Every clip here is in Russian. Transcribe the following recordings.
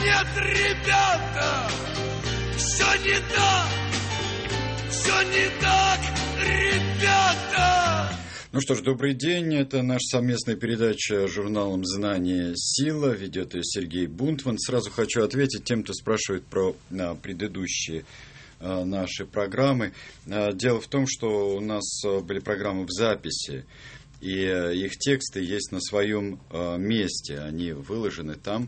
нет, ребята, все не так, ребята. Ну что ж, добрый день. Это наша совместная передача с журналом «Знание. Сила». Ведет ее Сергей Бунтман. Сразу хочу ответить тем, кто спрашивает про предыдущие наши программы. Дело в том, что у нас были программы в записи, и их тексты есть на своем месте. Они выложены там,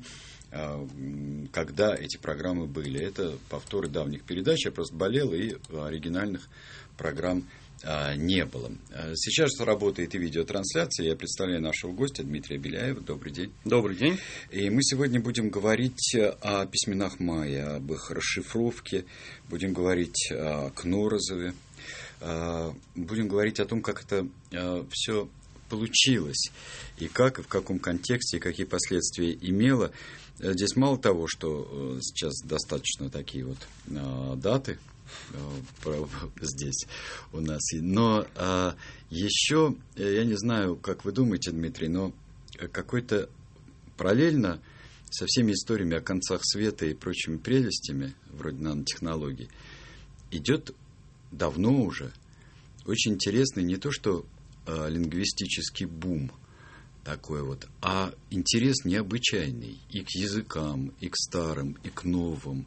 когда эти программы были. Это повторы давних передач. Я просто болел, и оригинальных программ не было. Сейчас работает и видеотрансляция. Я представляю нашего гостя Дмитрия Беляева. Добрый день. Добрый день. И мы сегодня будем говорить о письменах майя, об их расшифровке. Будем говорить о Кнорозове. Будем говорить о том, как это все получилось. И как, и в каком контексте, и какие последствия имело. Здесь мало того, что сейчас достаточно такие вот даты здесь у нас. Но еще, я не знаю, как вы думаете, Дмитрий, но какой-то параллельно со всеми историями о концах света и прочими прелестями, вроде нанотехнологий, идет давно уже очень интересный не то что лингвистический бум такой вот, а интерес необычайный и к языкам, и к старым, и к новым.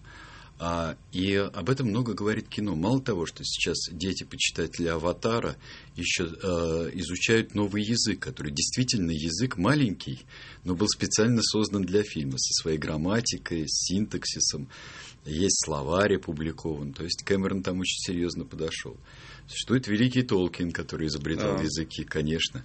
И об этом много говорит кино. Мало того, что сейчас дети, почитатели «Аватара», еще изучают новый язык, который действительно язык маленький, но был специально создан для фильма, со своей грамматикой, с синтаксисом. Есть словарь опубликован. То есть Кэмерон там очень серьезно подошел. Существует великий Толкин, который изобретал языки, конечно.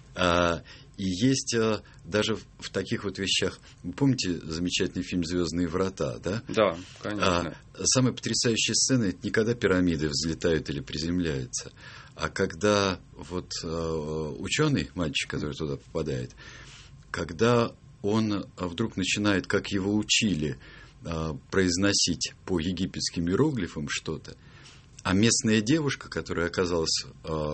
И есть даже в таких вот вещах... Вы помните замечательный фильм «Звездные врата», да? Да, конечно. Самая потрясающая сцена – это не когда пирамиды взлетают или приземляются, а когда вот ученый, мальчик, который туда попадает, когда он вдруг начинает, как его учили, произносить по египетским иероглифам что-то, а местная девушка, которая оказалась...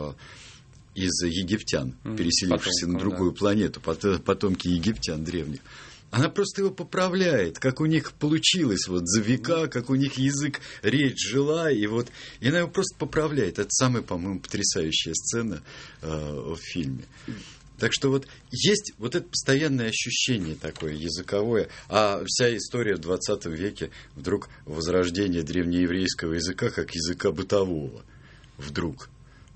из египтян, переселившихся на другую планету, потомки египтян древних. Она просто его поправляет, как у них получилось вот за века, как у них язык, речь жила, и она его просто поправляет. Это самая, по-моему, потрясающая сцена в фильме. Так что вот есть вот это постоянное ощущение такое языковое, а вся история в 20 веке вдруг возрождение древнееврейского языка как языка бытового. Вдруг.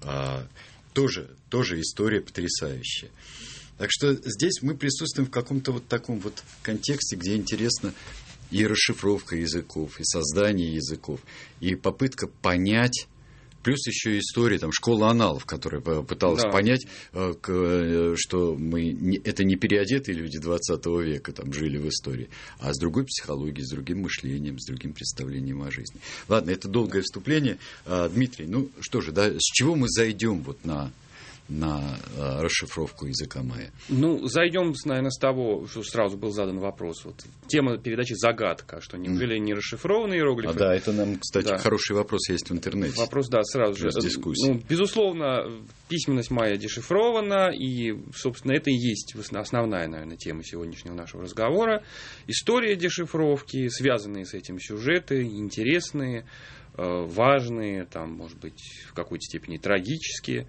Тоже история потрясающая. Так что здесь мы присутствуем в каком-то вот таком вот контексте, где интересно и расшифровка языков, и создание языков, и попытка понять, плюс еще история, там, школа аналов, которая пыталась понять, что это не переодетые люди 20 века там жили в истории, а с другой психологией, с другим мышлением, с другим представлением о жизни. Ладно, это долгое вступление. Дмитрий, ну что же, да, с чего мы зайдем вот на расшифровку языка майя? Ну, зайдем, наверное, с того, что сразу был задан вопрос. Вот, тема передачи «Загадка», что неужели не расшифрованные иероглифы? Да, это нам, кстати, хороший вопрос есть в интернете. Вопрос, да, сразу же. Ну, безусловно, письменность майя дешифрована, и, собственно, это и есть основная, наверное, тема сегодняшнего нашего разговора. История дешифровки, связанные с этим сюжеты, интересные, важные, там, может быть, в какой-то степени трагические.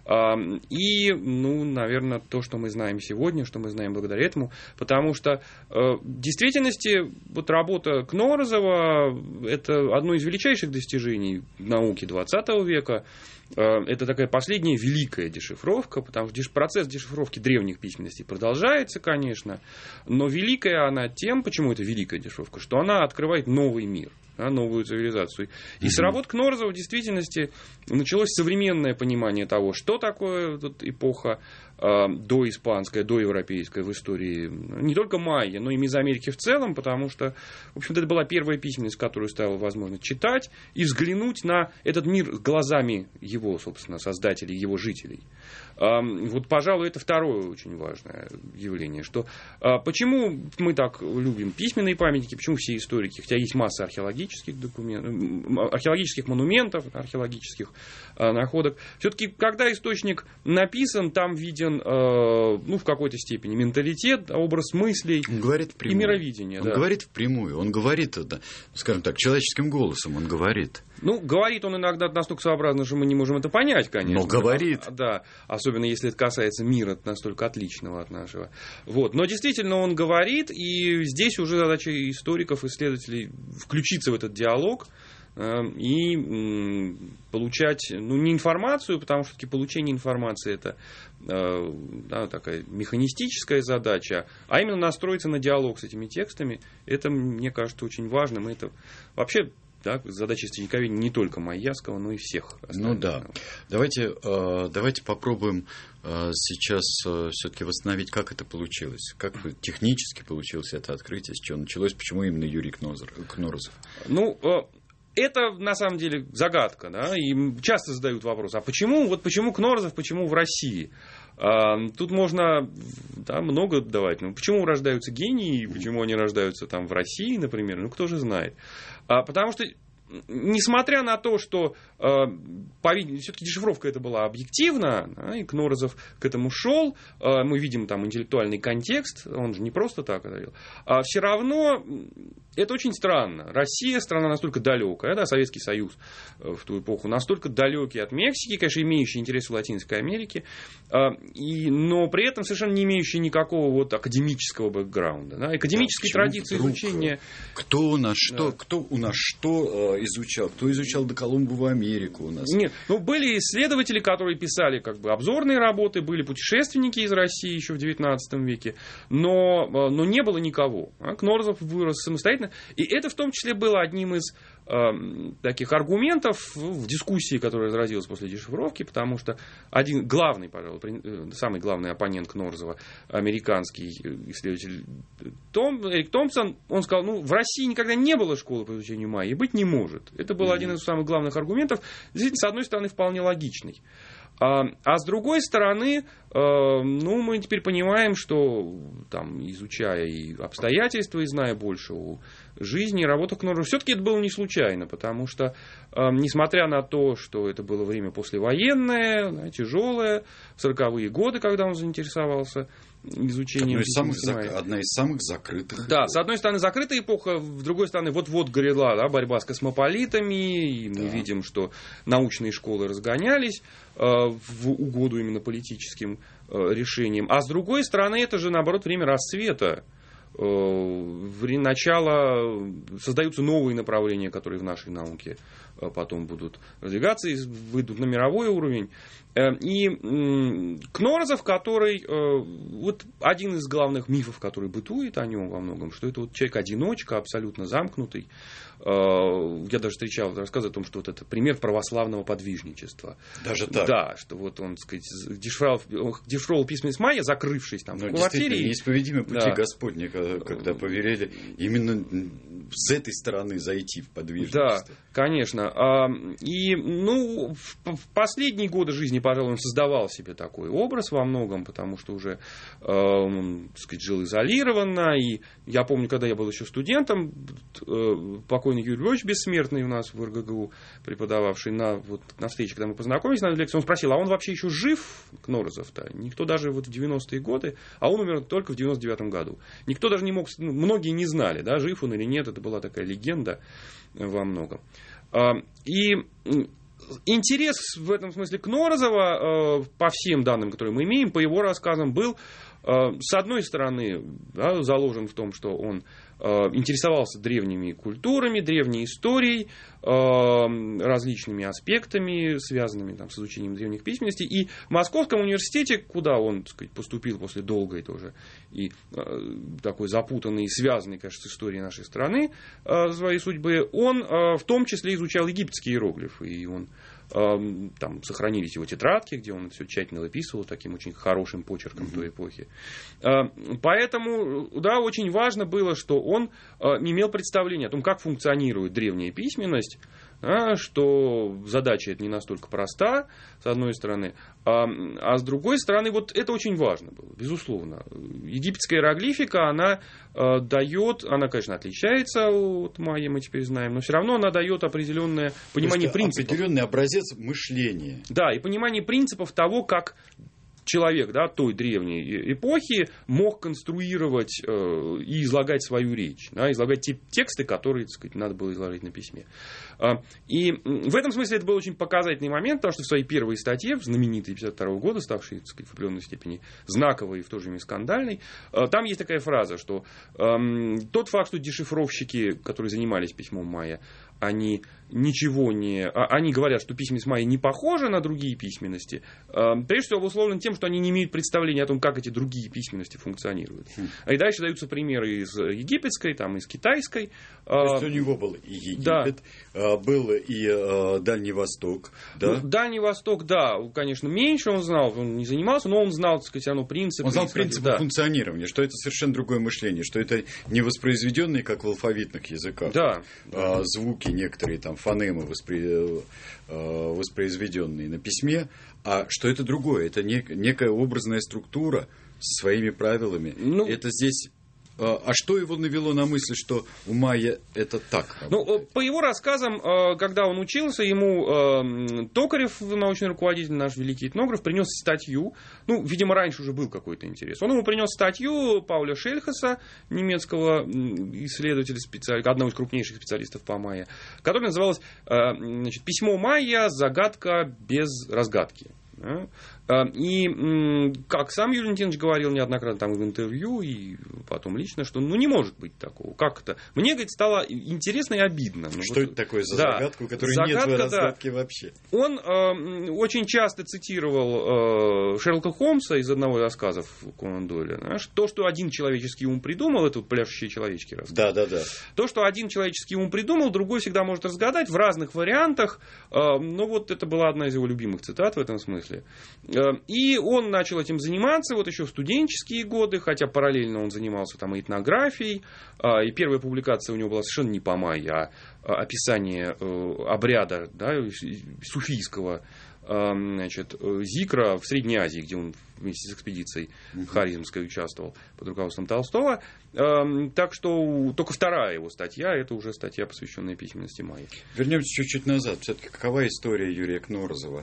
И, ну, наверное, то, что мы знаем сегодня, что мы знаем благодаря этому, потому что в действительности вот работа Кнорозова – это одно из величайших достижений науки XX века. Это такая последняя великая дешифровка, потому что процесс дешифровки древних письменностей продолжается, конечно, но великая она тем, почему это великая дешифровка, что она открывает новый мир, новую цивилизацию. И с работ Кнорозова в действительности началось современное понимание того, что такое вот эпоха доиспанская, доевропейская в истории не только майя, но и Мезоамерики в целом, потому что, в общем-то, это была первая письменность, которую стало возможно читать и взглянуть на этот мир глазами его, собственно, создателей, его жителей. Вот, пожалуй, это второе очень важное явление, что почему мы так любим письменные памятники, почему все историки, хотя есть масса археологических документов, археологических монументов, археологических находок, все-таки, когда источник написан, там виден виден, в какой-то степени менталитет, образ мыслей и мировидение. Он говорит впрямую, он говорит, скажем так, человеческим голосом он говорит. Говорит он иногда настолько своеобразно, что мы не можем это понять, конечно. Но говорит. Да, особенно если это касается мира настолько отличного от нашего. Но действительно он говорит, и здесь уже задача историков, исследователей включиться в этот диалог и получать, не информацию, потому что все-таки получение информации это такая механистическая задача, а именно настроиться на диалог с этими текстами. Это, мне кажется, очень важным. Это вообще задача историковедения не только Маевского, но и всех остальных. Давайте попробуем сейчас все-таки восстановить, как это получилось, как технически получилось это открытие, с чего началось, почему именно Юрий Кнорозов. Это, на самом деле, загадка, и часто задают вопрос, а почему Кнорозов, почему в России? Тут можно много давать. Почему рождаются гении, почему они рождаются в России, например, кто же знает. Потому что, несмотря на то, что все-таки дешифровка это была объективна, и Кнорозов к этому шел, мы видим интеллектуальный контекст, он же не просто так это делал, все равно это очень странно. Россия страна настолько далекая, Советский Союз в ту эпоху настолько далекий от Мексики, конечно, имеющий интерес в Латинской Америке, но при этом совершенно не имеющий никакого академического бэкграунда, академической традиции изучения. Кто у нас что изучал? Кто изучал до Колумбову Америку у нас? Нет, были исследователи, которые писали обзорные работы, были путешественники из России еще в XIX веке, но не было никого. Кнорозов вырос самостоятельно, и это в том числе было одним из таких аргументов в дискуссии, которая разразилась после дешифровки, потому что один главный, пожалуй, самый главный оппонент Кнорозова, американский исследователь Эрик Томпсон, он сказал, в России никогда не было школы по изучению майя, и быть не может. Это был один из самых главных аргументов, действительно, с одной стороны, вполне логичный. А с другой стороны, мы теперь понимаем, что изучая и обстоятельства, и зная больше о жизни и работах Кнорозова, все-таки это было не случайно, потому что, несмотря на то, что это было время послевоенное, тяжелое, в 40-е годы, когда он заинтересовался изучением... Одна из самых закрытых. Да, с одной стороны, закрытая эпоха, с другой стороны, вот грядла борьба с космополитами, и мы видим, что научные школы разгонялись в угоду именно политическим решениям. А с другой стороны, это же, наоборот, время расцвета. Начало создаются новые направления, которые в нашей науке потом будут продвигаться и выйдут на мировой уровень. И Кнорозов, который один из главных мифов, который бытует о нем во многом, что это человек-одиночка, абсолютно замкнутый. Я даже встречал рассказы о том, что это пример православного подвижничества. Даже так? Да, что он, дешифровал письменность майя, закрывшись в квартире. Неисповедимы пути Господни, когда повелели именно с этой стороны зайти в подвижничество. Да, конечно. И в последние годы жизни, пожалуй, он создавал себе такой образ во многом, потому что уже жил изолированно. И я помню, когда я был еще студентом, покойный Юрий Львович Бессмертный у нас в РГГУ, преподававший на встрече, когда мы познакомились на лекции, он спросил, а он вообще еще жив, Кнорозов-то? Никто даже в 90-е годы, а он умер только в 99-м году. Никто даже не мог, многие не знали, жив он или нет, это была такая легенда во многом. И интерес в этом смысле Кнорозова, по всем данным, которые мы имеем, по его рассказам, был, с одной стороны, заложен в том, что он интересовался древними культурами, древней историей, различными аспектами, связанными с изучением древних письменностей. И в Московском университете, куда он, поступил после долгой тоже и такой запутанной и связанной, конечно, с историей нашей страны своей судьбы, он в том числе изучал египетские иероглифы. И он там сохранились его тетрадки, где он все тщательно выписывал таким очень хорошим почерком той эпохи. Поэтому, очень важно было, что он имел представление о том, как функционирует древняя письменность, что задача эта не настолько проста, с одной стороны, а с другой стороны, это очень важно было, безусловно. Египетская иероглифика, она дает, она, конечно, отличается от майя, мы теперь знаем, но все равно она дает определенное понимание принципов. Определенный образец мышления. Да, и понимание принципов того, как человек, да, той древней эпохи мог конструировать и излагать свою речь, да, излагать те тексты, которые, так сказать, надо было изложить на письме. И в этом смысле это был очень показательный момент, потому что в своей первой статье, знаменитой 1952 года, ставшей, так сказать, в определенной степени знаковой и в то же время скандальной, там есть такая фраза, что тот факт, что дешифровщики, которые занимались письмом Майя, они ничего не... Они говорят, что письменность Майя не похожа на другие письменности, прежде всего обусловлено тем, что они не имеют представления о том, как эти другие письменности функционируют. И дальше даются примеры из египетской, там, из китайской. То есть у него был и Египет, да. Был и Дальний Восток. Да? Ну, Дальний Восток, да, конечно, меньше он знал, он не занимался, но он знал, так сказать, все равно принципы. Он знал принципы функционирования, что это совершенно другое мышление, что это не воспроизведенные, как в алфавитных языках, да. Звуки некоторые, там, фонемы воспроизведенные на письме, а что это другое, это некая образная структура со своими правилами. Ну, это здесь... А что его навело на мысль, что у Майя это так работает? Ну, по его рассказам, когда он учился, ему Токарев, научный руководитель, наш великий этнограф, принес статью. Ну, видимо, раньше уже был какой-то интерес. Он ему принес статью Пауля Шельхаса, немецкого исследователя, одного из крупнейших специалистов по Майя, которая называлась, значит, «Письмо Майя. Загадка без разгадки». И как сам Юрий Валентинович говорил неоднократно там и в интервью, и потом лично, что ну не может быть такого. Как это? Мне, говорит, стало интересно и обидно. Что это такое за загадку, которой нет разгадки вообще? Он очень часто цитировал Шерлока Холмса из одного из рассказов Конан Дойля. Знаешь, то, что один человеческий ум придумал, это вот пляшущие человечки рассказ. Да. То, что один человеческий ум придумал, другой всегда может разгадать в разных вариантах. Ну вот это была одна из его любимых цитат в этом смысле. И он начал этим заниматься вот еще в студенческие годы, хотя параллельно он занимался там и этнографией. И первая публикация у него была совершенно не по Майе, а описание обряда, да, суфийского, значит, зикра в Средней Азии, где он вместе с экспедицией Харизмской участвовал под руководством Толстого. Так что только вторая его статья, это уже статья, посвященная письменности Майя. Вернемся чуть-чуть назад. Все-таки какова история Юрия Кнорозова?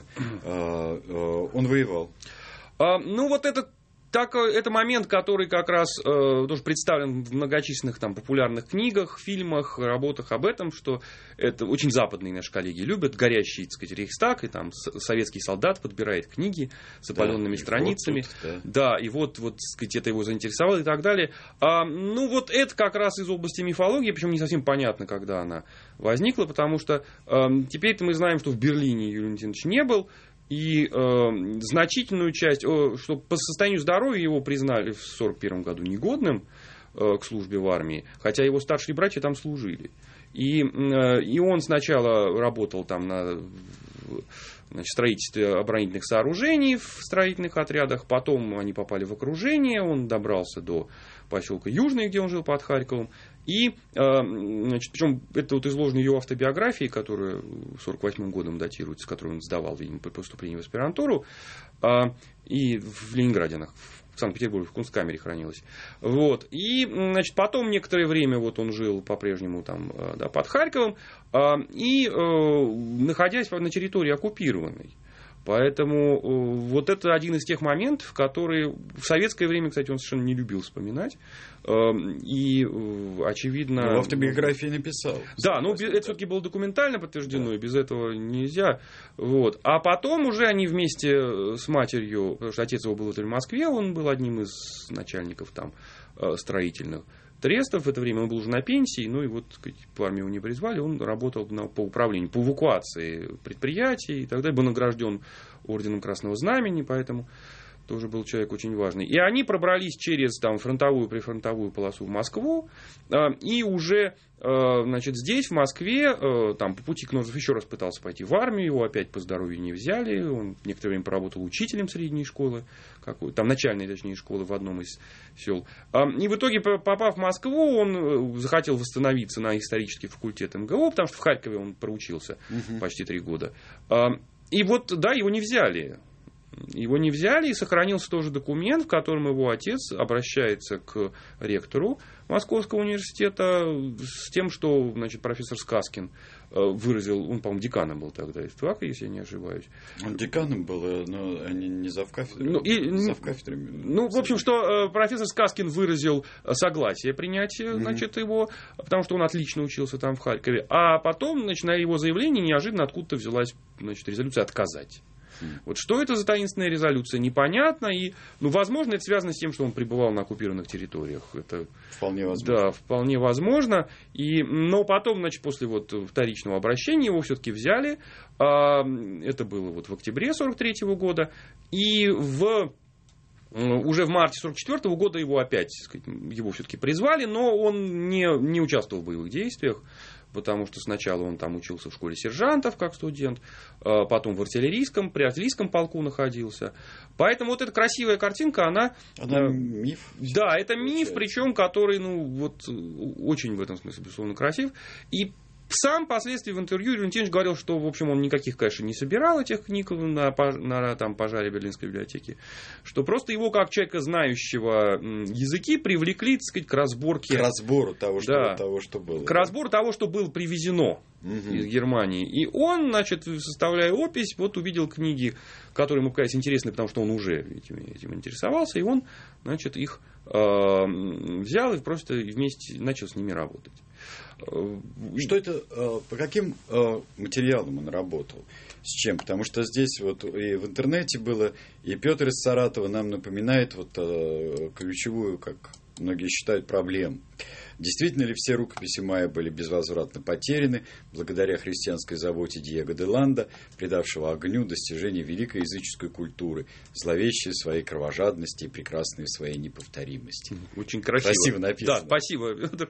Он воевал. Ну, вот это момент, который как раз тоже представлен в многочисленных там популярных книгах, фильмах, работах об этом, что это очень западные наши коллеги любят, горящий, так сказать, Рейхстаг, и там советский солдат подбирает книги с опаленными страницами. Да, и вот, так сказать, это его заинтересовало и так далее. Ну, вот это как раз из области мифологии, причем не совсем понятно, когда она возникла, потому что теперь-то мы знаем, что в Берлине Юрий Валентинович не был. И значительную часть, что по состоянию здоровья его признали в 1941 году негодным к службе в армии, хотя его старшие братья там служили. И он сначала работал там на строительстве оборонительных сооружений в строительных отрядах, потом они попали в окружение, он добрался до поселка Южный, где он жил под Харьковом. И, значит, причем это вот изложено в его автобиографии, которая 1948 годом датируется, которую он сдавал, видимо, при поступлении в аспирантуру, и в Ленинграде она, в Санкт-Петербурге, в Кунсткамере хранилась. Вот. И, значит, потом некоторое время вот он жил по-прежнему там, да, под Харьковом, и находясь на территории оккупированной. Поэтому вот это один из тех моментов, которые в советское время, кстати, он совершенно не любил вспоминать. И, очевидно... Но в автобиографии написал. Да, но это все-таки было документально подтверждено, и без этого нельзя. Вот. А потом уже они вместе с матерью, потому что отец его был в Москве, он был одним из начальников там строительных трестов. В это время он был уже на пенсии, ну и вот, сказать, в армию не призвали, он работал по управлению, по эвакуации предприятий и так далее, был награжден орденом Красного Знамени, поэтому тоже был человек очень важный. И они пробрались через там, фронтовую, прифронтовую полосу в Москву, и уже, значит, здесь, в Москве, там, по пути Кнорозов еще раз пытался пойти в армию, его опять по здоровью не взяли, он некоторое время поработал учителем средней школы, там, начальной, точнее, школы в одном из сел. И в итоге, попав в Москву, он захотел восстановиться на исторический факультет МГУ, потому что в Харькове он проучился почти 3 года. И вот, да, его не взяли. Его не взяли, и сохранился тоже документ, в котором его отец обращается к ректору Московского университета с тем, что, значит, профессор Сказкин выразил, он, по-моему, деканом был тогда, если я не ошибаюсь. Он деканом был, но не завкафедрой. В общем, что профессор Сказкин выразил согласие принять, значит, его, потому что он отлично учился там в Харькове. А потом, значит, на его заявление неожиданно откуда-то взялась, значит, резолюция отказать. Вот что это за таинственная резолюция, непонятно. И, возможно, это связано с тем, что он пребывал на оккупированных территориях. Это вполне возможно. Да, вполне возможно. Но потом, значит, после вторичного обращения его все-таки взяли. Это было в октябре 1943 года. И уже в марте 1944 года его опять, так сказать, его все-таки призвали, но он не участвовал в боевых действиях. Потому что сначала он там учился в школе сержантов как студент, потом при артиллерийском полку находился. Поэтому вот эта красивая картинка, она миф. Да, это миф, причем который, очень в этом смысле, безусловно, красив. И сам впоследствии в интервью Юрий Валентинович говорил, что, в общем, он никаких, конечно, не собирал этих книг на пожаре Берлинской библиотеки, что просто его, как человека, знающего языки, привлекли, так сказать, к разборке. К разбору того, что было. К разбору того, что было привезено из Германии. И он, значит, составляя опись, увидел книги, которые ему показались интересны, потому что он уже этим интересовался, и он, значит, их взял и просто вместе начал с ними работать. Что это, по каким материалам он работал? С чем? Потому что здесь и в интернете было, и Петр из Саратова нам напоминает ключевую, как многие считают, проблему. Действительно ли все рукописи Майя были безвозвратно потеряны благодаря христианской заботе Диего де Ланда, придавшего огню достижения великой языческой культуры, зловещей в своей кровожадности и прекрасной в своей неповторимости? Очень красиво написано. Да, спасибо, Петр.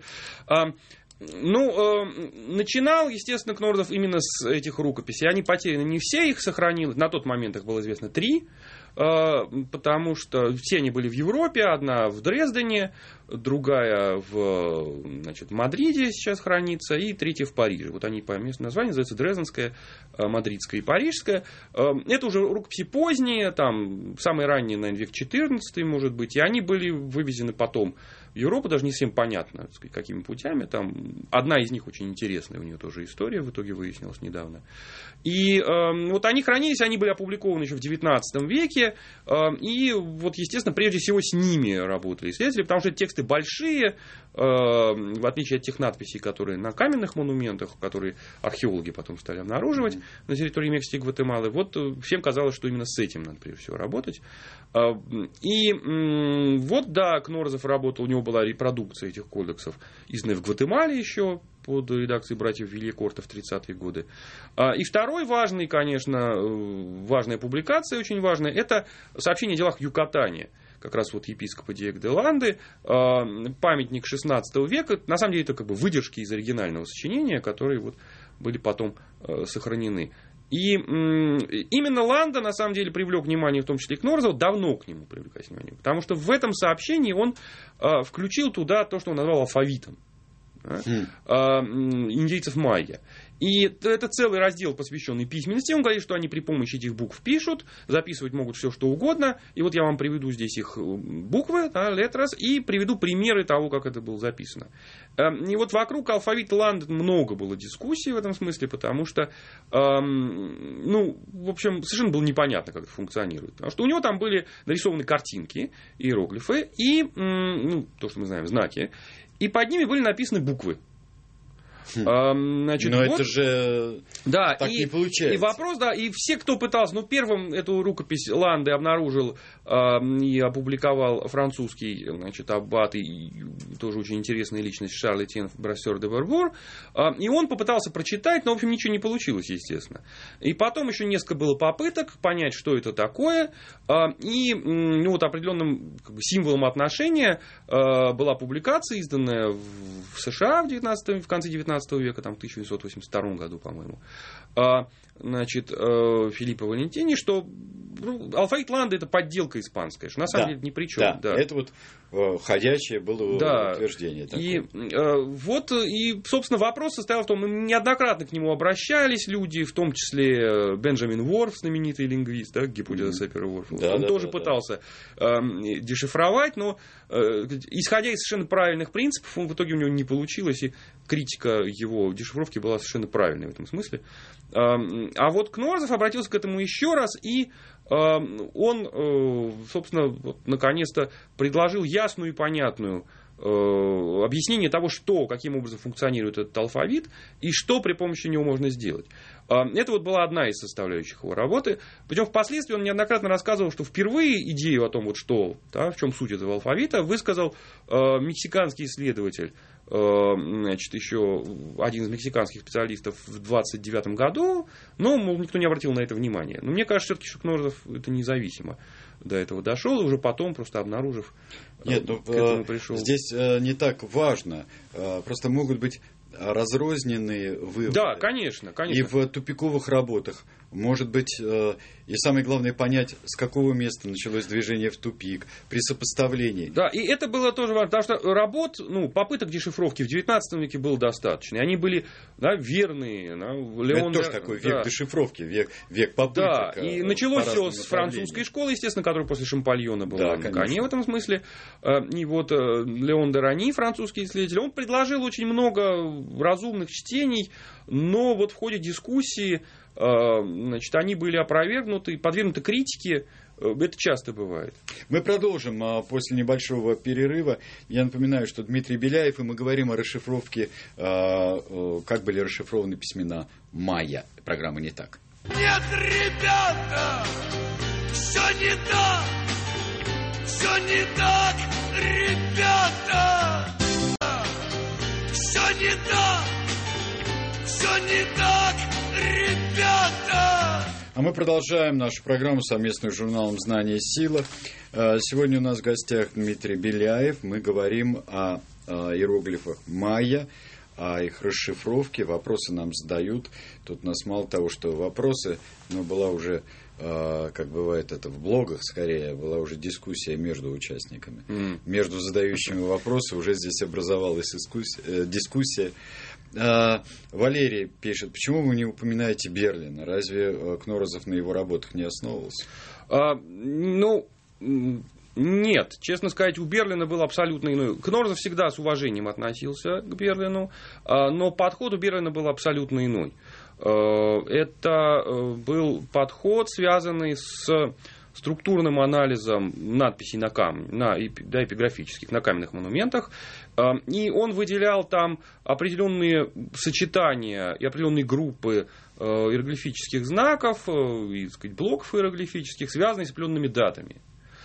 Начинал, естественно, Кнорозов именно с этих рукописей. Они потеряны не все, их сохранилось. На тот момент их было известно 3. Потому что все они были в Европе. Одна в Дрездене, другая в Мадриде сейчас хранится, и третья в Париже. Вот они по месту названия называются Дрезденская, Мадридская и Парижская. Это уже рукописи поздние, там самые ранние, наверное, век XIV, может быть. И они были вывезены потом в Европу, даже не всем понятно, так сказать, какими путями. Там одна из них очень интересная, у нее тоже история в итоге выяснилась недавно. И они хранились, они были опубликованы еще в XIX веке. И естественно, прежде всего с ними работали исследователи, потому что тексты большие, в отличие от тех надписей, которые на каменных монументах, которые археологи потом стали обнаруживать на территории Мексики и Гватемалы. Всем казалось, что именно с этим надо прежде всего работать. И Кнорозов работал, у него была репродукция этих кодексов, изданная в Гватемале еще под редакцией братьев Вильякорта в 30-е годы. И второй важная публикация, очень важная, это сообщение о делах в Юкатане. Как раз епископа Диего де Ланды, памятник XVI века. На самом деле это выдержки из оригинального сочинения, которые были потом сохранены. И именно Ланда, на самом деле, привлек внимание, в том числе и Кнорозова, давно к нему привлекать внимание. Потому что в этом сообщении он включил туда то, что он назвал алфавитом индейцев майя. И это целый раздел, посвященный письменности. Он говорит, что они при помощи этих букв пишут, записывать могут все, что угодно. И я вам приведу здесь их буквы, letras, и приведу примеры того, как это было записано. И вокруг алфавита Ланда много было дискуссий в этом смысле, потому что, совершенно было непонятно, как это функционирует. Потому что у него там были нарисованы картинки, иероглифы и, то, что мы знаем, знаки. И под ними были написаны буквы. Но это же так не получается. И вопрос, и все, кто пытался, первым эту рукопись Ланды обнаружил и опубликовал французский, аббат и тоже очень интересная личность Шарль Этьен Брассер де Вербур, и он попытался прочитать, но, в общем, ничего не получилось, естественно. И потом еще несколько было попыток понять, что это такое, и определенным символом отношения была публикация, изданная в США в конце 19 века, в 1982 году, по-моему, Филиппо Валентини, что алфавит Ланда — это подделка испанская, что на самом деле ни при чем. Да, это вот ходячее было утверждение такое. И, собственно, вопрос состоял в том, неоднократно к нему обращались люди, в том числе Бенджамин Уорф, знаменитый лингвист, гипотеза Сапера-Уорфа. Он тоже пытался дешифровать, но, исходя из совершенно правильных принципов, в итоге у него не получилось, и критика его дешифровки была совершенно правильной в этом смысле. А вот Кнорозов обратился к этому еще раз, и он, собственно, наконец-то предложил ясную и понятную объяснение того, каким образом функционирует этот алфавит и что при помощи него можно сделать. Это вот была одна из составляющих его работы. Причем впоследствии он неоднократно рассказывал, что впервые идею о том, в чем суть этого алфавита, высказал мексиканский исследователь, еще один из мексиканских специалистов в 1929 году, но, никто не обратил на это внимания. Но мне кажется, все-таки, что Кнорозов это независимо до этого дошел, и уже потом, просто обнаружив, к этому пришел. Здесь не так важно. Просто могут быть разрозненные выводы. Да, конечно. И в тупиковых работах, может быть, и самое главное понять, с какого места началось движение в тупик, при сопоставлении. Да, и это было тоже важно, потому что попыток дешифровки в XIX веке было достаточно. И они были верные. Это тоже такой век дешифровки, век попыток. Да, и началось все с французской школы, естественно, которая после Шампольона была на коне в этом смысле. И вот Леон де Рани, французский исследователь, он предложил очень много разумных чтений, но вот в ходе дискуссии они были опровергнуты, подвергнуты критике. Это часто бывает. Мы продолжим после небольшого перерыва. Я напоминаю, что Дмитрий Беляев, и мы говорим о расшифровке, как были расшифрованы письмена майя. Программа «Не так». Нет, ребята, все не так, все не так, ребята, все не так, все не так, ребята. А мы продолжаем нашу программу совместную с журналом «Знание и сила». Сегодня у нас в гостях Дмитрий Беляев. Мы говорим о иероглифах майя, о их расшифровке. Вопросы нам задают. Тут у нас мало того, что вопросы, но была уже, как бывает это в блогах скорее, была уже дискуссия между участниками. Между задающими вопросы уже здесь образовалась дискуссия. Валерий пишет, почему вы не упоминаете Берлина? Разве Кнорозов на его работах не основывался? Нет, честно сказать, у Берлина был абсолютно иной. Кнорозов всегда с уважением относился к Берлину, но подход у Берлина был абсолютно иной. Это был подход, связанный с структурным анализом надписей на эпиграфических, на каменных монументах. И он выделял там определенные сочетания и определенные группы иероглифических знаков, и, блоков иероглифических, связанные с определенными датами.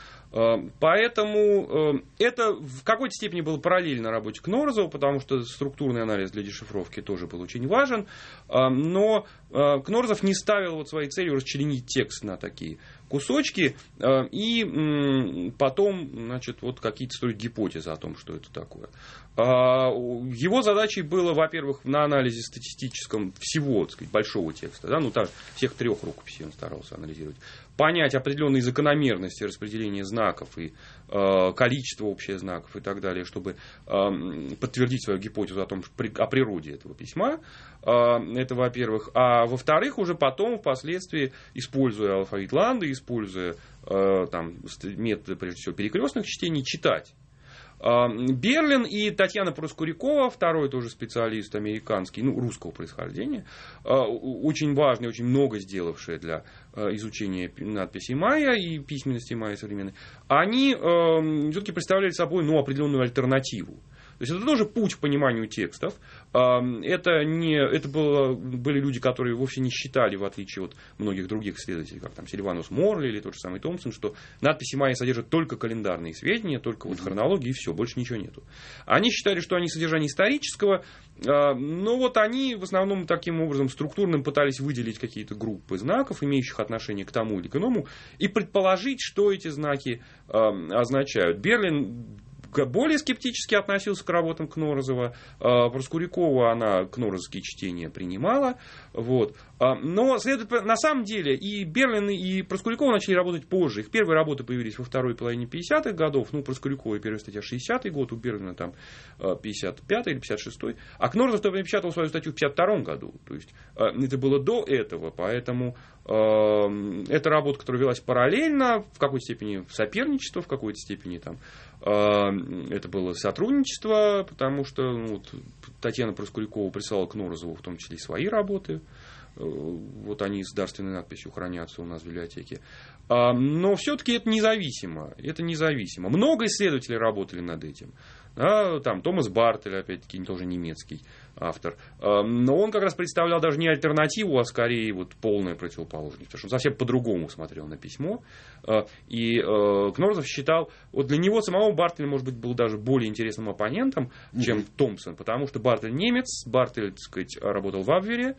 Поэтому это в какой-то степени было параллельно работе Кнорозова, потому что структурный анализ для дешифровки тоже был очень важен. Но Кнорозов не ставил своей целью расчленить текст на такие кусочки и потом какие-то строить гипотезы о том, что это такое. Его задачей было, во-первых, на анализе статистическом всего, большого текста, всех трех рукописей он старался анализировать, понять определенные закономерности распределения знаков и количество общее знаков и так далее, чтобы подтвердить свою гипотезу о природе этого письма. Это, во-первых. А во-вторых, уже потом, впоследствии, используя алфавит Ланда, используя методы, прежде всего, перекрестных чтений, читать. Берлин и Татьяна Проскурякова, второй тоже специалист американский, русского происхождения, очень важный, очень много сделавшие для изучения надписей майя и письменности майя современной, они все-таки представляли собой определенную альтернативу. То есть это тоже путь к пониманию текстов. Это были люди, которые вовсе не считали, в отличие от многих других исследователей, как Сильванус Морли или тот же самый Томпсон, что надписи майя содержат только календарные сведения, только хронологии и все, больше ничего нету. Они считали, что они содержание исторического, но они в основном таким образом структурным пытались выделить какие-то группы знаков, имеющих отношение к тому или к иному, и предположить, что эти знаки означают. Берлин более скептически относился к работам Кнорозова. Проскурякова она кнорозовские чтения принимала. Вот. Но, на самом деле, и Берлин, и Проскурякова начали работать позже. Их первые работы появились во второй половине 50-х годов. Проскурякова первая статья 60-й год, у Берлина там 55-й или 56-й. А Кнорозов в то время печатал свою статью в 52-м году. То есть это было до этого. Поэтому это работа, которая велась параллельно, в какой-то степени соперничество, в какой-то степени там, это было сотрудничество, потому что Татьяна Проскурякова присылала Кнорозову в том числе и свои работы. Вот они с дарственной надписью хранятся у нас в библиотеке. Но все-таки это независимо. Много исследователей работали над этим. Там Томас Бартель, опять-таки, тоже немецкий автор. Но он как раз представлял даже не альтернативу, а скорее полная противоположность. Потому что он совсем по-другому смотрел на письмо. И Кнорозов считал, для него самого Бартель, может быть, был даже более интересным оппонентом, чем Томпсон. Потому что Бартель немец, Бартель, так сказать, работал в Абвере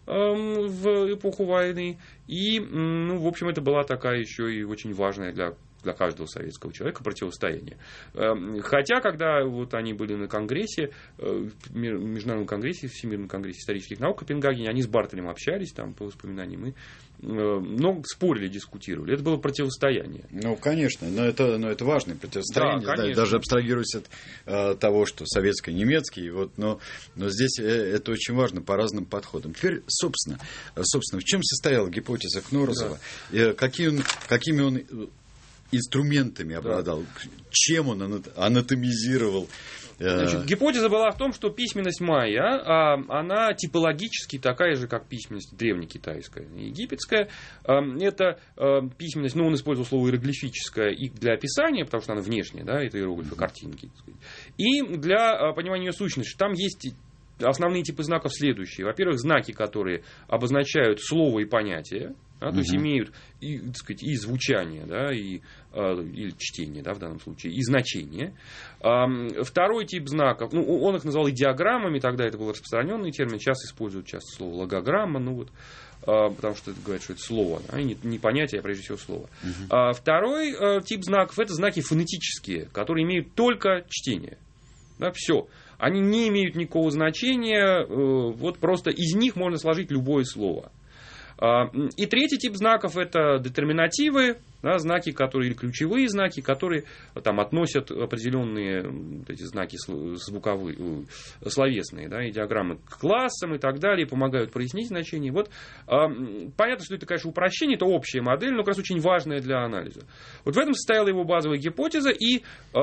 в эпоху войны. И, в общем, это была такая еще и очень важная для каждого советского человека противостояние. Хотя, когда они были на конгрессе, Международном конгрессе, Всемирном конгрессе исторических наук в Копенгагене, они с Бартелем общались, там, по воспоминаниям, и много спорили, дискутировали. Это было противостояние. Конечно, но это важное противостояние. Да, даже абстрагируясь от того, что советский, немецкий, но здесь это очень важно по разным подходам. Теперь, собственно, в чем состояла гипотеза Кнорозова? Да. Какими он инструментами обладал, чем он анатомизировал. Гипотеза была в том, что письменность майя, она типологически такая же, как письменность древнекитайская и египетская. Это письменность, он использовал слово иероглифическая и для описания, потому что она внешняя, это иероглифы, картинки. И для понимания ее сущности. Там есть основные типы знаков следующие. Во-первых, знаки, которые обозначают слово и понятие. То есть имеют и, так сказать, и звучание, или чтение, в данном случае, и значение. Второй тип знаков, он их называл идеограммами, тогда это был распространенный термин, сейчас используют часто слово логограмма, потому что это говорят, что это слово, не понятие, а прежде всего слово. Второй тип знаков — это знаки фонетические, которые имеют только чтение. Все. Они не имеют никакого значения, просто из них можно сложить любое слово. И третий тип знаков — это детерминативы, знаки, или ключевые знаки, которые там относят определенные эти знаки звуковые, словесные, идеограммы к классам и так далее, помогают прояснить значение. Понятно, что это, конечно, упрощение, это общая модель, но как раз очень важная для анализа. В этом состояла его базовая гипотеза, и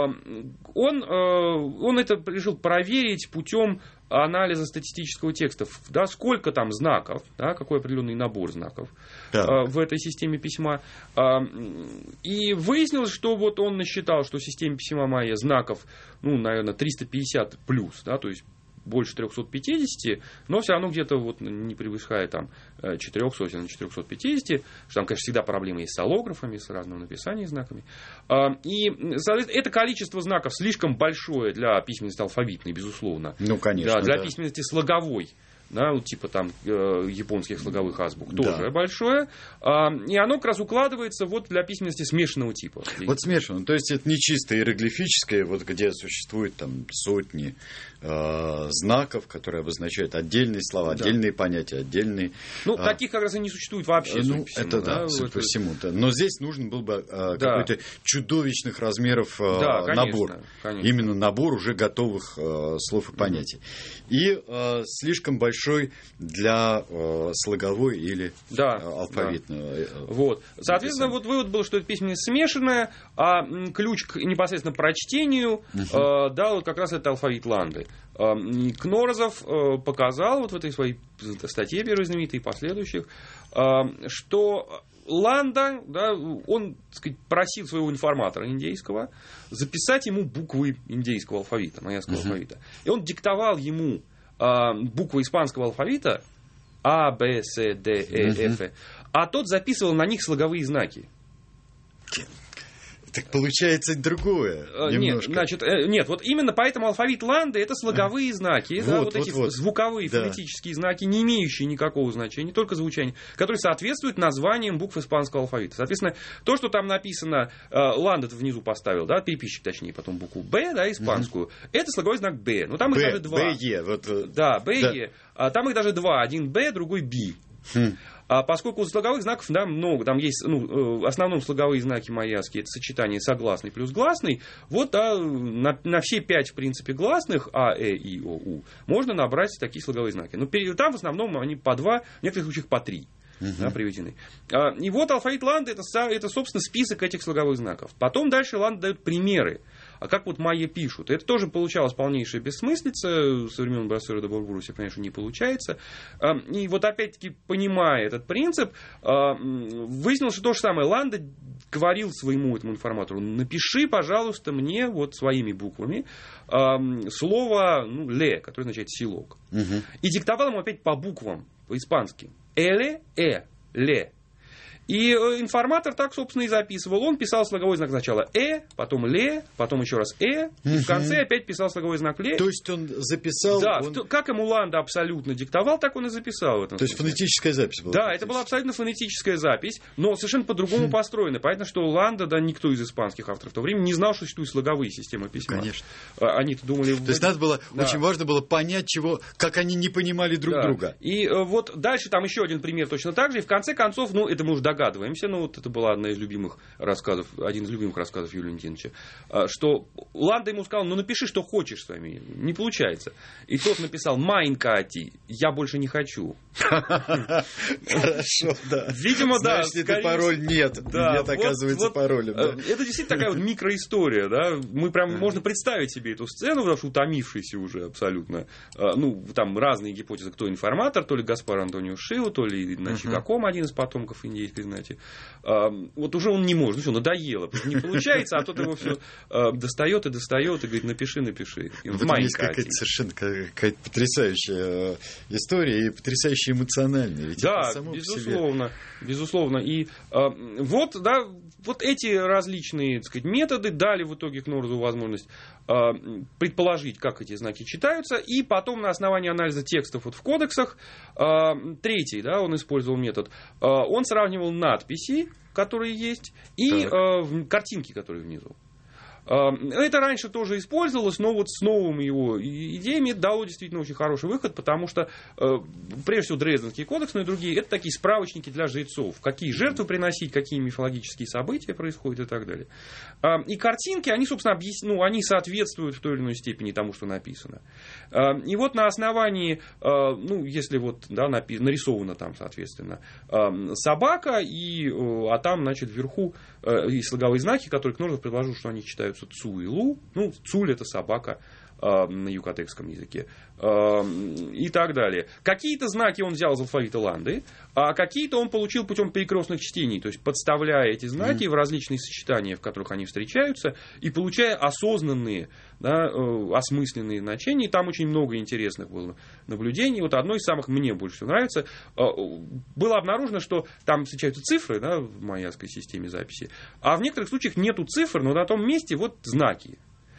он это решил проверить путем анализа статистического текста, сколько там знаков, какой определенный набор знаков в этой системе письма. И выяснилось, что он насчитал, что в системе письма майя знаков, наверное, 350 плюс, то есть больше 350, но все равно где-то не превышая 400, 450, что там, конечно, всегда проблемы есть с аллографами, с разным написанием знаками. И, соответственно, это количество знаков слишком большое для письменности алфавитной, безусловно. Конечно. Для письменности слоговой. Типа японских слоговых азбук, тоже большое. И оно как раз укладывается для письменности смешанного типа. Смешанного. То есть это не чисто иероглифическое, где существует сотни знаков, которые обозначают отдельные слова, отдельные понятия, отдельные... таких как раз и не существует вообще, судя по всему. Но здесь нужен был бы какой-то чудовищных размеров набор. Конечно. Именно набор уже готовых слов и понятий. И слишком большой для слоговой или алфавитной. Соответственно, вывод был, что это письменность смешанная, а ключ к непосредственно прочтению дал как раз это алфавит Ланды. Кнорозов показал в этой своей статье первой знаменитой и последующих, что Ланда, он, так сказать, просил своего информатора индейского записать ему буквы индейского алфавита, майяского алфавита. И он диктовал ему буквы испанского алфавита А, Б, С, Д, Э, Ф, а тот записывал на них слоговые знаки. Так получается другое. Нет, значит, нет, вот именно поэтому алфавит Ланды — это слоговые знаки, вот эти звуковые фонетические знаки, не имеющие никакого значения, только звучание, которые соответствуют названиям букв испанского алфавита. Соответственно, то, что там написано, Ланда внизу поставил, да, переписчик, точнее, потом букву Б, да, испанскую, это слоговой знак Б. Но там их даже два. Б-Е. Да, Б-Е. А там их даже два. Один Б, другой Би. Поскольку слоговых знаков, да, много, там есть, в основном слоговые знаки майяские, это сочетание согласный плюс гласный, вот, да, на все 5, в принципе, гласных, А, Э, И, О, У, можно набрать такие слоговые знаки. Но там в основном они по 2, в некоторых случаях по 3. Да, приведены. И вот алфавит Ланды это, собственно, список этих слоговых знаков. Потом дальше Ланда дает примеры. А как вот майя пишут? Это тоже получалось полнейшая бессмыслица. Со времен Брассера де Бурбуруса, конечно, не получается. И вот опять-таки, понимая этот принцип, выяснилось, что то же самое. Ланда говорил своему этому информатору: напиши, пожалуйста, мне вот своими буквами слово «ле», которое означает селок. И диктовал ему опять по буквам, по-испански. Эле, ле. И информатор так, собственно, и записывал. Он писал слоговой знак сначала потом ле, потом еще раз и в конце опять писал слоговой знак ле. То есть он записал... Да, как ему Ланда абсолютно диктовал, так он и записал в этом То есть фонетическая запись была? Да, это была абсолютно фонетическая запись, но совершенно по-другому построена. Понятно, что Ланда, да, никто из испанских авторов в то время не знал, что существуют слоговые системы письма. Конечно. Они-то думали... То есть надо было, очень важно было понять, как они не понимали друг друга. И вот дальше там еще один пример точно так же. И в конце концов, это мы уже догадываемся, вот это была один из любимых рассказов Юлия Леонтьевича, что Ланда ему сказал: напиши, что хочешь с вами, не получается. И тот написал: «Майнкати, я больше не хочу». Хорошо, да. Видимо, да. Знаешь, это пароль нет. Нет, оказывается, паролем. Это действительно такая микроистория, да. Мы прям можно представить себе эту сцену, потому что утомившийся уже абсолютно. Там разные гипотезы, кто информатор, то ли Гаспар Антонио Шио, то ли Начикаком, один из потомков индейской знати. Вот уже он не может, все, надоело, не получается, а тот его все достает и говорит: напиши. И в есть какая-то совершенно какая-то потрясающая история и потрясающе эмоциональная. Ведь да, безусловно. И вот эти различные, так сказать, методы дали в итоге Кнорозу возможность предположить, как эти знаки читаются, и потом на основании анализа текстов в кодексах, третий, да, он использовал метод, он сравнивал надписи, которые есть, и картинки, которые внизу. Это раньше тоже использовалось, но вот с новыми его идеями это дало действительно очень хороший выход, потому что, прежде всего, Дрезденский кодекс, но и другие, это такие справочники для жрецов. Какие жертвы приносить, какие мифологические события происходят и так далее. И картинки, они, собственно, они соответствуют в той или иной степени тому, что написано. И вот на основании, если вот, да, нарисована там, соответственно, собака, а там, значит, вверху и слоговые знаки, которые Кнорозов предложил, что они читаются Цу и Лу. Цуль — это собака на юкатекском языке. И так далее. Какие-то знаки он взял из алфавита Ланды, а какие-то он получил путем перекрестных чтений, то есть подставляя эти знаки в различные сочетания, в которых они встречаются, и получая осознанные, да, осмысленные значения. И там очень много интересных было наблюдений. Вот одно из самых мне больше всего нравится. Было обнаружено, что там встречаются цифры, да, в майяской системе записи, а в некоторых случаях нету цифр, но на том месте вот знаки.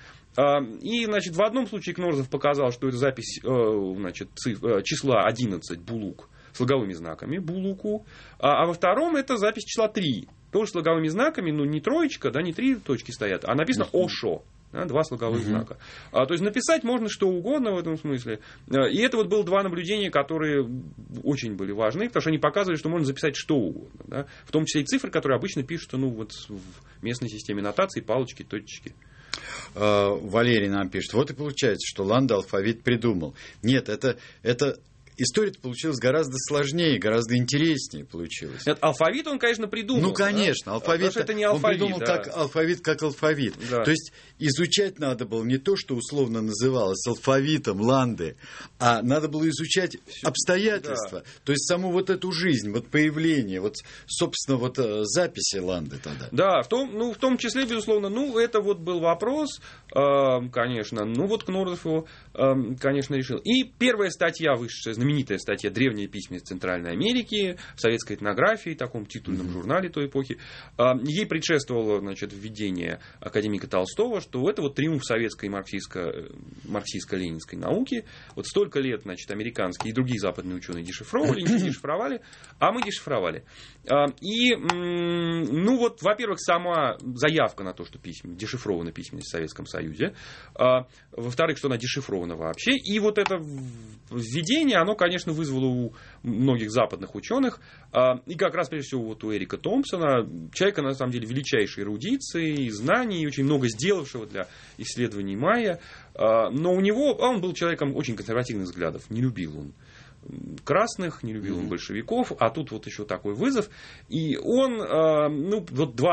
И, значит, в одном случае Кнорозов показал, что это запись, значит, числа 11 булук слоговыми знаками, булуку, а во втором это запись числа 3, тоже слоговыми знаками, не троечка, да, не 3 точки стоят, а написано Ошо. 2 слоговых знака. То есть написать можно что угодно в этом смысле. И это вот было 2 наблюдения, которые очень были важны, потому что они показывали, что можно записать что угодно. Да? В том числе и цифры, которые обычно пишут в местной системе нотации, палочки, точечки. Валерий нам пишет: вот и получается, что Ланда алфавит придумал. Нет, это история-то получилась гораздо сложнее, гораздо интереснее получилась. Нет, алфавит он, конечно, придумал. Конечно, да? Алфавит это не алфавит, он придумал как алфавит. Да. То есть изучать надо было не то, что условно называлось алфавитом Ланды, а надо было изучать обстоятельства. Да. То есть саму вот эту жизнь, вот появление, вот, собственно, записи Ланды тогда. Да, в том числе, безусловно, это вот был вопрос, конечно. Кнорозов его, конечно, решил. И первая статья, вышедшая, знаменитая статья «Древняя письменность Центральной Америки» в советской этнографии, таком титульном журнале той эпохи. Ей предшествовало, значит, введение академика Толстого, что это вот триумф советской марксистско-ленинской науки. Вот столько лет, значит, американские и другие западные ученые дешифровали, не дешифровали, а мы дешифровали. И, ну вот, во-первых, сама заявка на то, что дешифрована письменность в Советском Союзе. Во-вторых, что она дешифрована вообще. И вот это введение, оно, конечно, вызвало у многих западных ученых, и как раз, прежде всего, вот у Эрика Томпсона, человека, на самом деле, величайшей эрудиции, знаний, очень много сделавшего для исследований майя. Но у него, он был человеком очень консервативных взглядов, не любил он красных, не любил он большевиков, а тут вот еще такой вызов. И он, ну, вот в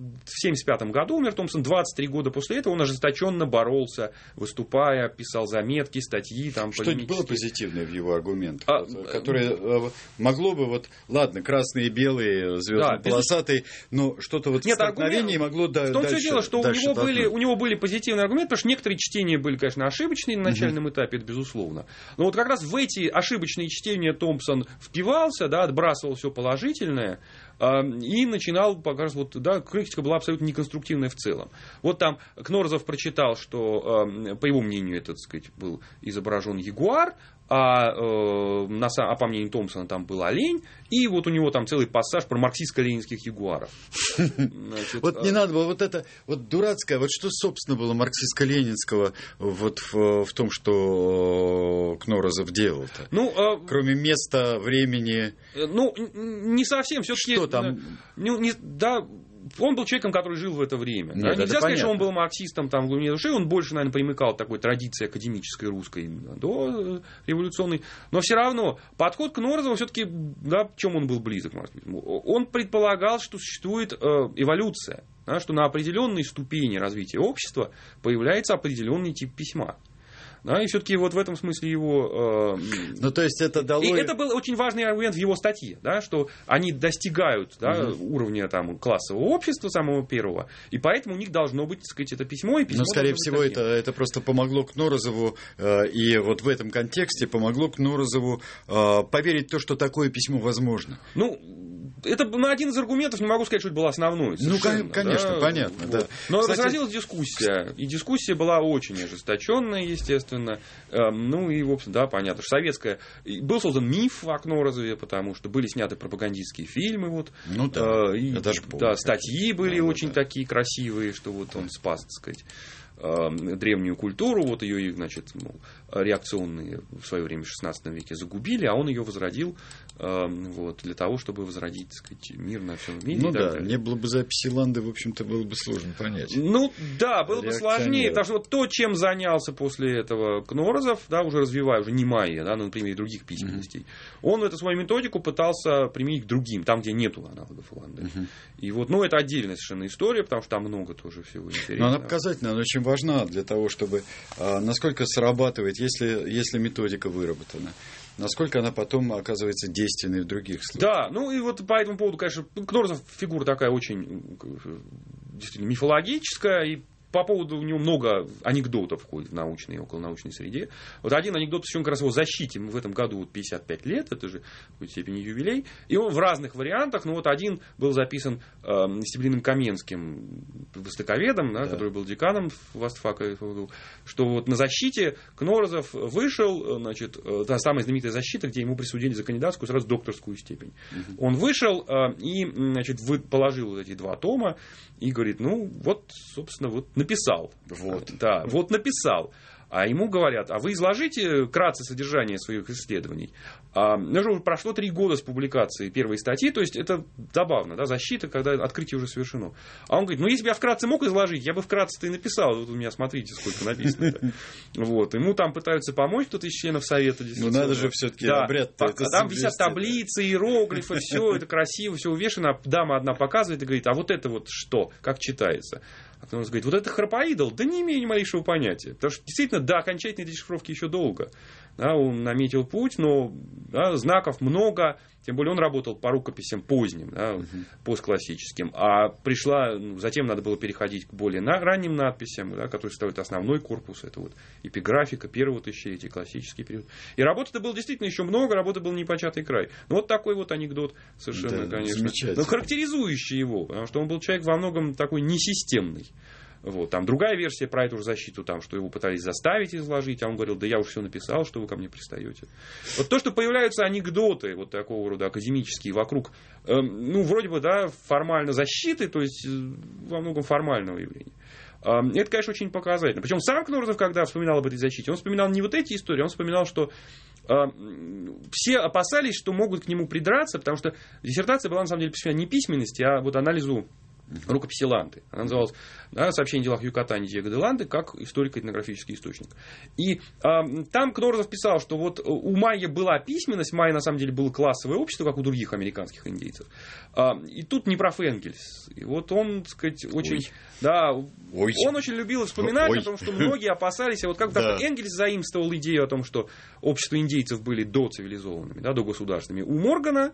1975 году умер Томпсон, 23 года после этого он ожесточенно боролся, выступая, писал заметки, статьи. Там, что-нибудь было позитивное в его аргументах, которое могло бы, вот, ладно, красные и белые, звездно-полосатые, но что-то вот в столкновении могло дальше. В том все дело, что у него были позитивные аргументы, потому что некоторые чтения были, конечно, ошибочные на начальном этапе, это безусловно. Но вот как раз в эти ошибочные чтения Томпсон впивался, да, отбрасывал все положительное и начинал, как раз вот, да, критика была абсолютно неконструктивная в целом. Вот там Кнорозов прочитал, что, по его мнению, это, так сказать, был изображен ягуар, а по мнению Томпсона там был олень, и вот у него там целый пассаж про марксистско-ленинских ягуаров. Вот не надо было, вот это вот дурацкое, вот что, собственно, было марксистско-ленинского вот в том, что Кнорозов делал-то? Ну, кроме места, времени. Ну, не совсем, все-таки. Что там? Да. Он был человеком, который жил в это время. Нет, нельзя сказать, понятно, что он был марксистом там, в глубине души. Он больше, наверное, примыкал к такой традиции академической русской до революционной. Но все равно подход к Кнорозову все-таки, да, в чем он был близок к марксизму? Он предполагал, что существует эволюция, да, что на определенной ступени развития общества появляется определенный тип письма. Да, и все-таки вот в этом смысле его... Ну, то есть это дало... И это был очень важный аргумент в его статье, да, что они достигают, да, уровня там, классового общества самого первого, и поэтому у них должно быть, так сказать, это письмо, и письмо. Но, скорее всего, это просто помогло Кнорозову, и вот в этом контексте помогло Кнорозову поверить в то, что такое письмо возможно. Ну, это один из аргументов, не могу сказать, что это был основной. Ну, конечно, да, понятно. Вот. Да. Но разразилась дискуссия, и дискуссия была очень ожесточенная, естественно. Ну и, в общем, да, понятно, что советская... Был создан миф о Кнорозове, потому что были сняты пропагандистские фильмы, вот. Ну да, и, да, статьи были очень такие красивые, что вот он спас, так сказать, древнюю культуру, вот ее, значит, реакционные в свое время в XVI веке загубили, а он ее возродил вот, для того, чтобы возродить, так сказать, мир на всем мире. Ну да, не было бы записи Ланды, в общем-то, было бы сложно понять. Ну да, было бы сложнее, потому что вот то, чем занялся после этого Кнорозов, да, уже развивая, уже не майя, да, на примере других письменностей, он эту свою методику пытался применить к другим, там, где нету аналогов Ланды. И вот, ну, это отдельная совершенно история, потому что там много тоже всего интересного. Но она показательная, она очень важна для того, чтобы насколько срабатывает, если методика выработана, насколько она потом оказывается действенной в других случаях. Да, ну и вот по этому поводу, конечно, Кнорозов фигура такая очень действительно мифологическая, и по поводу у него много анекдотов ходит в научной и околонаучной среде. Вот один анекдот еще как раз его защите. В этом году вот 55 лет, это же в какой-то степени юбилей. И он в разных вариантах. Ну вот один был записан Стеблиным Каменским, востоковедом, да, который был деканом Востфака, что вот на защите Кнорозов вышел, значит, та самая знаменитая защита, где ему присудили за кандидатскую сразу докторскую степень. Он вышел и, значит, положил вот эти 2 тома и говорит, ну вот, собственно, вот написал. Вот. Да, вот написал. А ему говорят, а вы изложите кратце содержание своих исследований. Уже прошло 3 года с публикации первой статьи, то есть это забавно, да, защита, когда открытие уже совершено. А он говорит, ну если бы я вкратце мог изложить, я бы вкратце-то и написал. Вот у меня, смотрите, сколько написано. Вот. Ему там пытаются помочь кто-то из членов совета. Ну надо же все-таки обряд-то. Там висят таблицы, иероглифы, все это красиво, все увешано. Дама одна показывает и говорит, а вот это вот что, как читается? А кто-то говорит, вот это храпоидол? Да не имею ни малейшего понятия. Потому что действительно до окончательной дешифровки еще долго. Да, он наметил путь, но Да, знаков много, тем более он работал по рукописям поздним, да, постклассическим, а затем надо было переходить к более ранним надписям, да, которые составляют основной корпус, это вот эпиграфика первого тысячелетия, классический период. И работы-то было действительно еще много, работы был непочатый край. Ну, вот такой вот анекдот совершенно, конечно, но характеризующий его, потому что он был человек во многом такой несистемный. Вот, там другая версия про эту же защиту, там, что его пытались заставить изложить, а он говорил, да я уже все написал, что вы ко мне пристаете. Вот то, что появляются анекдоты вот такого рода академические вокруг, вроде бы, да, формально защиты, то есть во многом формального явления. Это, конечно, очень показательно. Причем сам Кнорозов, когда вспоминал об этой защите, он вспоминал не вот эти истории, он вспоминал, что все опасались, что могут к нему придраться, потому что диссертация была, на самом деле, посвящена не письменности, а вот анализу рукописи Ланды. Она называлась, да, «Сообщение о делах Юкатани Диего де Ланды» как историко-этнографический источник. И там Кнорозов писал, что вот у майя была письменность, майя на самом деле было классовое общество, как у других американских индейцев. И тут не прав Энгельс. И вот он, так сказать, очень... Да, он очень любил вспоминать о том, что многие опасались. Вот как Энгельс заимствовал идею о том, что общества индейцев были доцивилизованными, да, догосударственными. У Моргана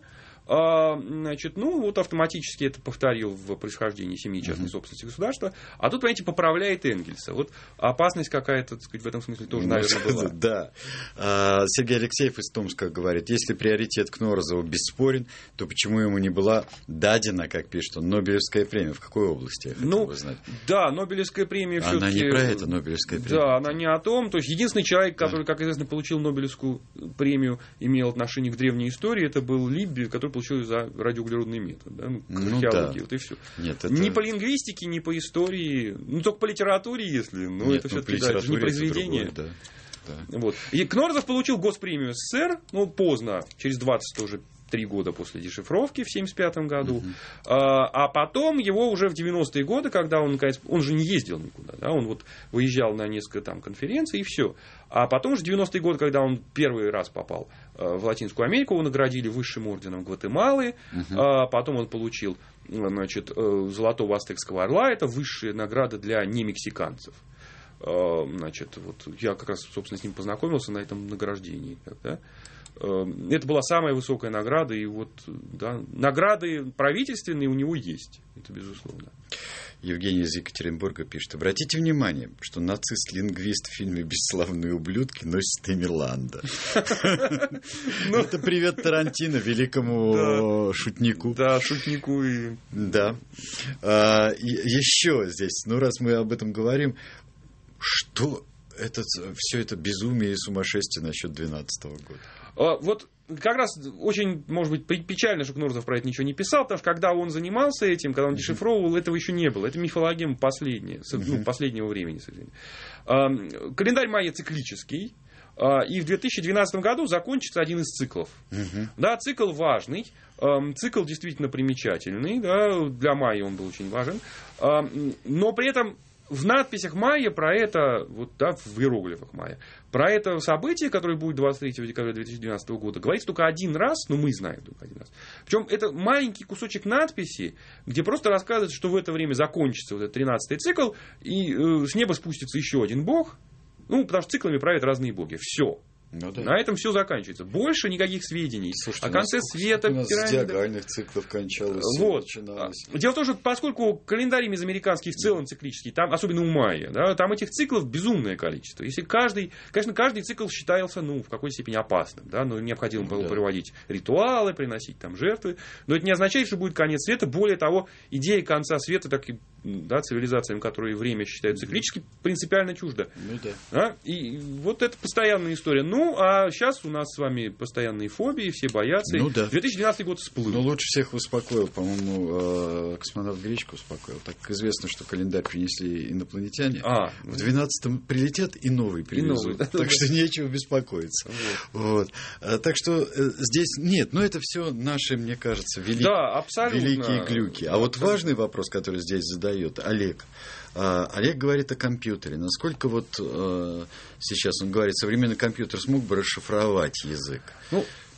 автоматически это повторил в происхождении семьи частной собственности государства, а тут, понимаете, поправляет Энгельса. Вот опасность какая-то, так сказать, в этом смысле тоже, наверное, была. Да. Сергей Алексеев из Томска говорит, если приоритет Кнорозова бесспорен, то почему ему не была дадена, как пишет он, Нобелевская премия? В какой области, я хотел бы знать? Да, Нобелевская премия все-таки... Она не про это, Нобелевская премия. Да, она не о том. То есть, единственный человек, который, как известно, получил Нобелевскую премию, имел отношение к древней истории, это был Либби, который получил за радиоуглеродный метод, да, к археологии, вот и все. Нет, это... Ни по лингвистике, ни по истории, только по литературе, если, это все-таки не произведение. Да. Вот. И Кнорозов получил госпремию СССР, поздно, через 23 года после дешифровки в 1975 году, а потом его уже в 90-е годы, когда он, наконец, он же не ездил никуда, да, он вот выезжал на несколько там конференций и все. А потом уже в 90-е годы, когда он первый раз попал в Латинскую Америку, его наградили высшим орденом Гватемалы, потом он получил, Золотого Ацтекского орла, это высшая награда для немексиканцев. Я как раз, собственно, с ним познакомился на этом награждении. Да? Это была самая высокая награда, и награды правительственные у него есть, это безусловно. Евгений из Екатеринбурга пишет, обратите внимание, что нацист-лингвист в фильме «Бесславные ублюдки» носит имя Ланда. Это привет Тарантино, великому шутнику. Да, шутнику. Да. Еще здесь, раз мы об этом говорим, что все это безумие и сумасшествие насчет 2012 года? Вот как раз очень, может быть, печально, что Кнорозов про это ничего не писал, потому что когда он занимался этим, когда он дешифровывал, этого еще не было. Это мифологема последнего времени. Календарь майя циклический, и в 2012 году закончится один из циклов. Да, цикл важный, цикл действительно примечательный, да, для майя он был очень важен, но при этом в надписях майя про это, в иероглифах майя, про это событие, которое будет 23 декабря 2012 года, говорится только один раз, мы знаем только один раз. Причем это маленький кусочек надписи, где просто рассказывается, что в это время закончится этот 13-й цикл, и с неба спустится еще один бог, потому что циклами правят разные боги. Все. На этом все заканчивается. Больше никаких сведений. Слушайте, о конце света. У нас с диагональных циклов кончалось. Начиналось. Дело в том, что поскольку календарь мезоамериканский в целом циклический, там, особенно у майя, да, там этих циклов безумное количество. Если каждый цикл считался в какой-то степени опасным. Да, но необходимо было проводить ритуалы, приносить там жертвы. Но это не означает, что будет конец света. Более того, идея конца света цивилизациям, которые время считают циклически, принципиально чуждо. И вот это постоянная история. А сейчас у нас с вами постоянные фобии, все боятся. 2012 год всплыл. Лучше всех успокоил, по-моему, космонавт Гречко успокоил. Так как известно, что календарь принесли инопланетяне. В 12-м прилетят и новый привезут. Так что нечего беспокоиться. Так что здесь нет. Это все наши, мне кажется, великие глюки. А вот важный вопрос, который здесь задает Олег. Олег говорит о компьютере. Насколько сейчас он говорит, современный компьютер смог бы расшифровать язык?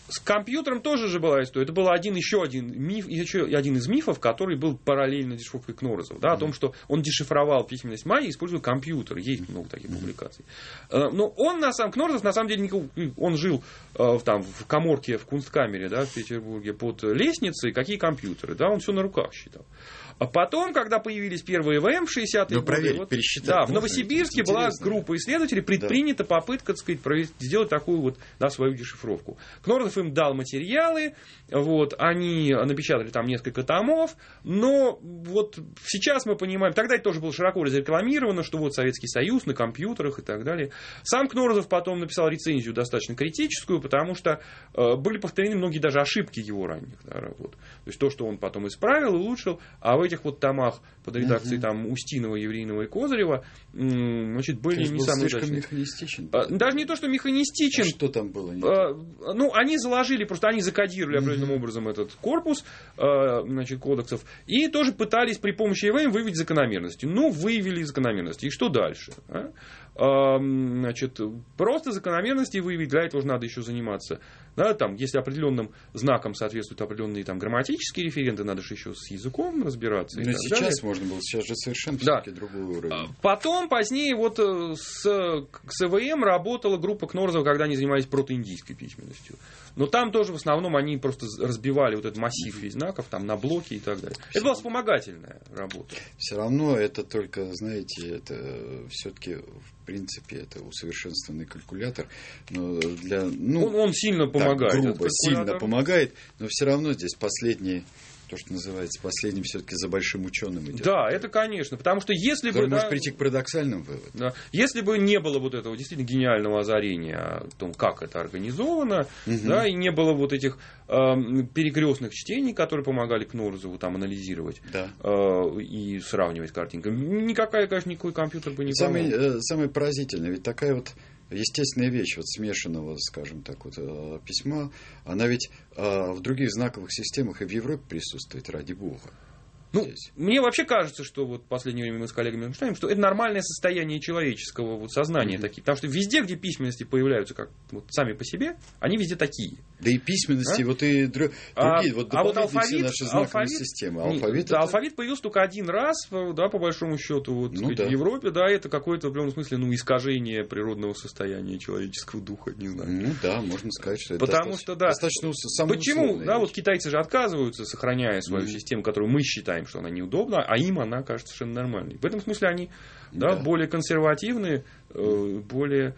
С компьютером тоже же была история. Это был еще один из мифов, который был параллельно дешифровкой Кнорозова. Да, о том, что он дешифровал письменность майя, используя компьютер. Есть много таких публикаций. Но Кнорозов, на самом деле, он жил в каморке, в Кунсткамере, да, в Петербурге, под лестницей. Какие компьютеры? Да, он все на руках считал. А потом, когда появились первые ЭВМ в 60-е годы, в Новосибирске была группа исследователей, предпринята попытка, так сказать, сделать такую свою дешифровку. Кнорозов им дал материалы, они напечатали там несколько томов, но сейчас мы понимаем, тогда это тоже было широко разрекламировано, что Советский Союз на компьютерах и так далее. Сам Кнорозов потом написал рецензию достаточно критическую, потому что были повторены многие даже ошибки его ранних работ. То есть то, что он потом исправил, улучшил, а в этих томах под редакцией Устинова, Евреинова и Козырева, были не самые удачные. Слишком механистичен. Даже не то, что механистичен. А что там было? Они заложили, просто они закодировали определенным образом этот корпус кодексов и тоже пытались при помощи ЭВМ выявить закономерности. Выявили закономерности. И что дальше? Просто закономерности выявить, для этого же надо еще заниматься. Да, если определенным знаком соответствуют определенные грамматические референты, надо же еще с языком разбираться. Но сейчас можно было, сейчас же совершенно все-таки другой уровень. Потом, позднее, с ЭВМ работала группа Кнорозова, когда они занимались протоиндийской письменностью. Но там тоже в основном они просто разбивали этот массив весь знаков на блоки и так далее. Это была вспомогательная работа. Все равно это только, знаете, это все-таки в принципе это усовершенствованный калькулятор. Но он сильно помогает. Грубо, сильно помогает, но все равно здесь последний. То, что называется, последним все-таки за большим ученым идет. Да, это конечно. Потому что если бы... может прийти к парадоксальным выводам. Да, если бы не было этого действительно гениального озарения о том, как это организовано, да, и не было этих перекрестных чтений, которые помогали Кнорозову анализировать и сравнивать картинки, никакой компьютер бы не помог. Самое поразительное, ведь такая естественная вещь смешанного, скажем так, письма, она ведь в других знаковых системах и в Европе присутствует, ради бога. Мне вообще кажется, что в последнее время мы с коллегами обсуждаем, что это нормальное состояние человеческого сознания такие. Потому что везде, где письменности появляются как сами по себе, они везде такие. Да и письменности, и другие, дополнительные наши знаковые системы. Алфавит появился только один раз, по большому счету, в Европе, это какое-то в определенном смысле искажение природного состояния человеческого духа, не знаю. Можно сказать, что это достаточно самоусловно. Почему? Китайцы же отказываются, сохраняя свою систему, которую мы считаем, что она неудобна, а им она кажется совершенно нормальной. В этом смысле они более консервативные, более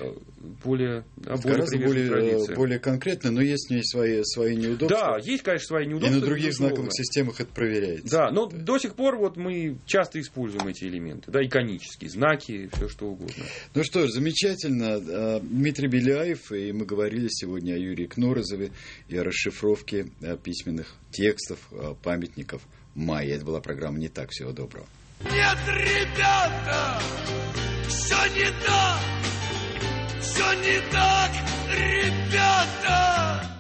конкретные, но есть в ней свои неудобства. Да, есть, конечно, свои неудобства. И на других знаковых системах это проверяется. Да, но до сих пор мы часто используем эти элементы, иконические знаки, все что угодно. Ну что ж, замечательно. Дмитрий Беляев, и мы говорили сегодня о Юрии Кнорозове и о расшифровке письменных текстов, памятников майя. Это была программа «Не так». Всего доброго. Нет, ребята, все не так, ребята.